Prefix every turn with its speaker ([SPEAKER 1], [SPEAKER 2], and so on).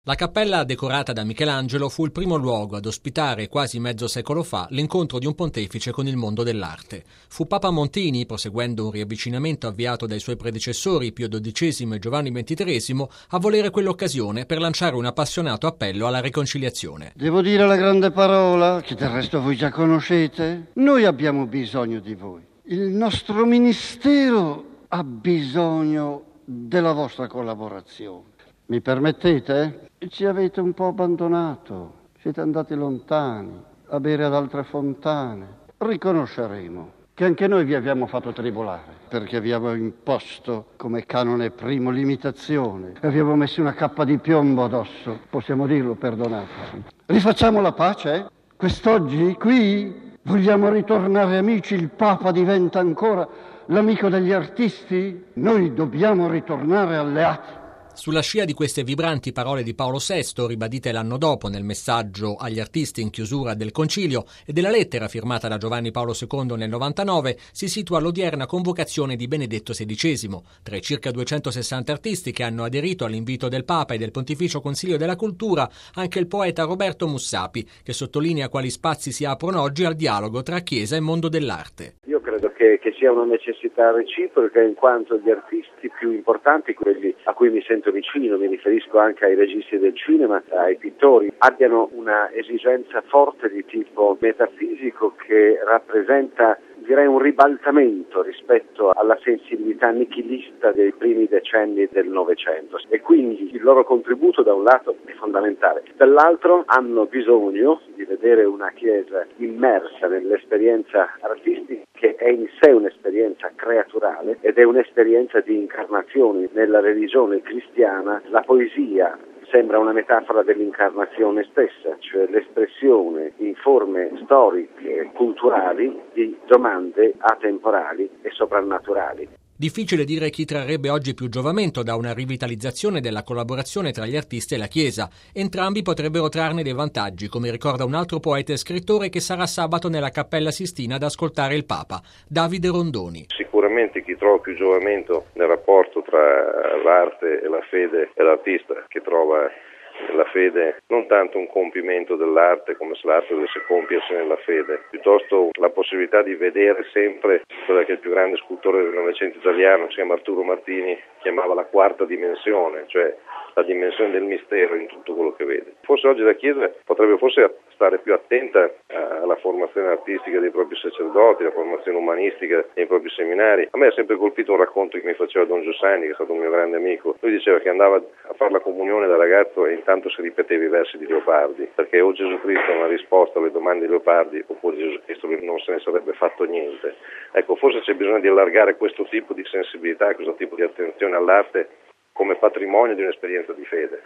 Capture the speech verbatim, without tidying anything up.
[SPEAKER 1] La cappella decorata da Michelangelo fu il primo luogo ad ospitare quasi mezzo secolo fa l'incontro di un pontefice con il mondo dell'arte. Fu Papa Montini, proseguendo un riavvicinamento avviato dai suoi predecessori Pio dodicesimo e Giovanni ventitreesimo, a volere quell'occasione per lanciare un appassionato appello alla riconciliazione.
[SPEAKER 2] Devo dire la grande parola, che del resto voi già conoscete. Noi abbiamo bisogno di voi. Il nostro ministero ha bisogno della vostra collaborazione. Mi permettete? Ci avete un po' abbandonato, siete andati lontani, a bere ad altre fontane. Riconosceremo che anche noi vi abbiamo fatto tribolare, perché abbiamo imposto come canone primo l'imitazione, e abbiamo messo una cappa di piombo addosso, possiamo dirlo, perdonateci. Rifacciamo la pace? Quest'oggi, qui, vogliamo ritornare amici, il Papa diventa ancora l'amico degli artisti? Noi dobbiamo ritornare alleati.
[SPEAKER 1] Sulla scia di queste vibranti parole di Paolo sesto, ribadite l'anno dopo nel messaggio agli artisti in chiusura del concilio, e della lettera firmata da Giovanni Paolo secondo nel novantanove, si situa l'odierna convocazione di Benedetto sedicesimo. Tra i circa duecentosessanta artisti che hanno aderito all'invito del Papa e del Pontificio Consiglio della Cultura, anche il poeta Roberto Mussapi, che sottolinea quali spazi si aprono oggi al dialogo tra Chiesa e mondo dell'arte.
[SPEAKER 3] Io credo che, che sia una necessità reciproca, in quanto gli artisti più importanti, quelli a cui mi sento vicino, mi riferisco anche ai registi del cinema, ai pittori, abbiano una esigenza forte di tipo metafisico che rappresenta, direi, un ribaltamento rispetto alla sensibilità nichilista dei primi decenni del Novecento, e quindi il loro contributo da un lato è fondamentale, dall'altro hanno bisogno di vedere una Chiesa immersa nell'esperienza artistica, che è in sé un'esperienza creaturale ed è un'esperienza di incarnazione. Nella religione cristiana la poesia sembra una metafora dell'incarnazione stessa, cioè l'espressione in forme storiche e culturali di domande atemporali e soprannaturali.
[SPEAKER 1] Difficile dire chi trarrebbe oggi più giovamento da una rivitalizzazione della collaborazione tra gli artisti e la Chiesa. Entrambi potrebbero trarne dei vantaggi, come ricorda un altro poeta e scrittore che sarà sabato nella Cappella Sistina ad ascoltare il Papa, Davide Rondoni.
[SPEAKER 4] Sicuramente chi trova più giovamento nel rapporto tra l'arte e la fede è l'artista, che trova la fede non tanto un compimento dell'arte, come se l'arte dovesse compiersi nella fede, piuttosto la possibilità di vedere sempre quello che il più grande scultore del Novecento italiano, si chiama Arturo Martini, chiamava la quarta dimensione, cioè la dimensione del mistero in tutto quello che vede. Forse oggi la Chiesa potrebbe forse stare più attenta alla formazione artistica dei propri sacerdoti, alla formazione umanistica dei propri seminari. A me ha sempre colpito un racconto che mi faceva Don Giussani, che è stato un mio grande amico. Lui diceva che andava a fare la comunione da ragazzo e intanto si ripeteva i versi di Leopardi, perché o Gesù Cristo non ha risposto alle domande di Leopardi, oppure Gesù Cristo non se ne sarebbe fatto niente. Ecco, forse c'è bisogno di allargare questo tipo di sensibilità, questo tipo di attenzione all'arte come patrimonio di un'esperienza di fede.